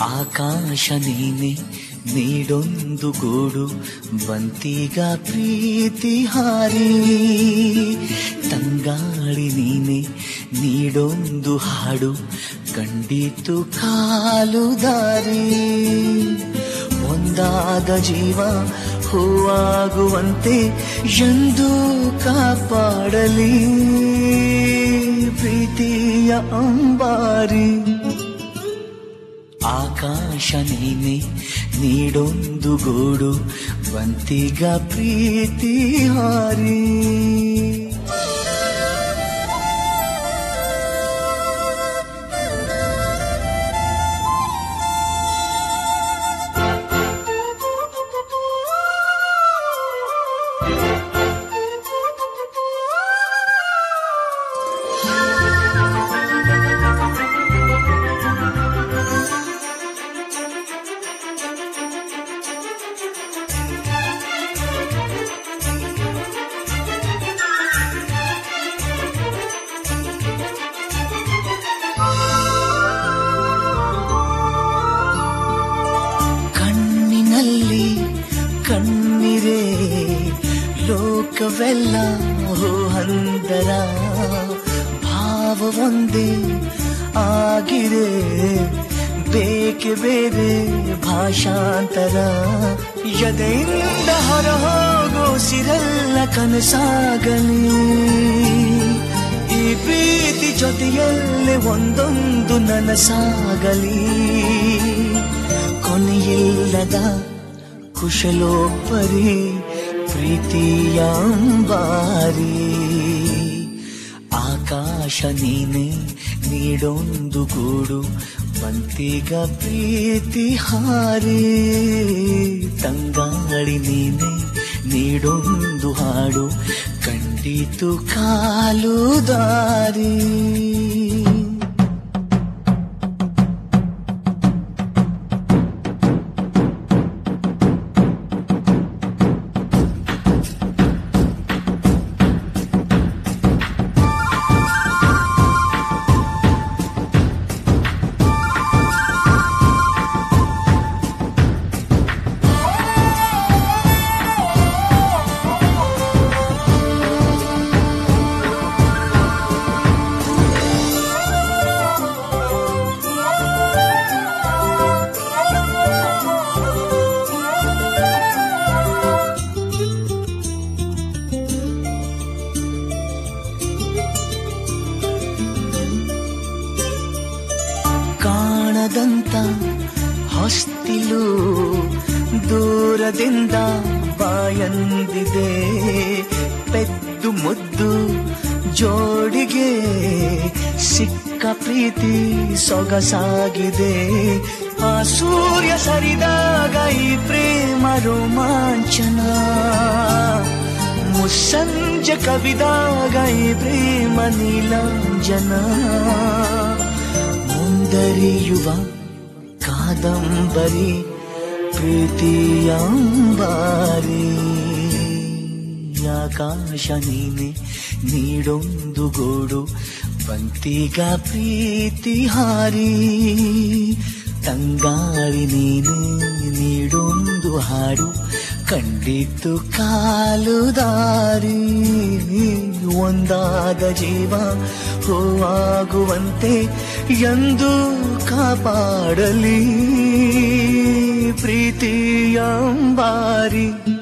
ಆಕಾಶ ನೀನೆ ನೀಡೊಂದು ಗೂಡು ಬಂತೀಗ ಪ್ರೀತಿ ಹಾರಿ, ತಂಗಾಳಿ ನೀನೆ ನೀಡೊಂದು ಹಾಡು ಕಂಡಿತು ಕಾಲು ದಾರಿ. ಒಂದಾದ ಜೀವ ಹೂವಾಗುವಂತೆ ಎಂದು ಕಾಪಾಡಲಿ ಪ್ರೀತಿಯ ಅಂಬಾರಿ. ಆಕಾಶ ನೀನೆ ನೀಡೊಂದು ಗೂಡು ಬಂತೀಗ ಪ್ರೀತಿ ಹಾರಿ. ಕಣ್ಣಿರೆ ಲೋಕವೆಲ್ಲ ಹಂದರ, ಭಾವ ಒಂದೇ ಆಗಿದೆ ಬೇಕೆ ಬೇರೆ ಭಾಷಾಂತರ. ಎದೆಯಿಂದ ಹೊರ ಹೋಗೋ ಸಿರೆಲ್ಲ ಕನಸಾಗಲಿ, ಈ ಪ್ರೀತಿ ಜೊತೆಯಲ್ಲೇ ಒಂದೊಂದು ನನಸಾಗಲಿ. ಕೊನೆಯಿಲ್ಲದ ಕುಶಲೋಪರಿ ಪ್ರೀತಿಯ ಅಂಬಾರಿ. ಆಕಾಶ ನೀನೆ ನೀಡೊಂದು ಗೂಡು ಬಂತೀಗ ಪ್ರೀತಿ ಹಾರಿ, ತಂಗಾಳಿ ನೀನೆ ನೀಡೊಂದು ಹಾಡು ಕಂಡಿತು ಕಾಲು ದಾರಿ. ಕಾಣದಂತ ಹೊಸ್ತಿಲು ದೂರದಿಂದ ಬಾಯಂದಿದೆ, ಪೆದ್ದು ಮುದ್ದು ಜೋಡಿಗೆ ಸಿಕ್ಕ ಪ್ರೀತಿ ಸೊಗಸಾಗಿದೆ. ಆ ಸೂರ್ಯ ಸರಿದಾಗ ಈ ಪ್ರೇಮ ರೋಮಾಂಚನ, ಮುಸ್ಸಂಜೆ ಕವಿದಾಗ ಈ ಪ್ರೇಮ ನೀಲಾಂಜನ. ಮುಂದರಿಯುವ ಕಾದಂಬರಿ ಪ್ರೀತಿಯ ಅಂಬಾರಿ. ಆಕಾಶ ನೀನೆ ನೀಡೊಂದು ಗೂಡು ಬಂತೀಗ ಪ್ರೀತಿ ಹಾರಿ, ತಂಗಾಳಿ ನೀನೆ ನೀಡೊಂದು ಹಾಡು ಕಂಡಿತು ಕಾಲು ದಾರಿ. ಒಂದಾದ ಜೀವ ಹೂವಾಗುವಂತೆ ಎಂದು ಕಾಪಾಡಲಿ ಪ್ರೀತಿಯ ಅಂಬಾರಿ.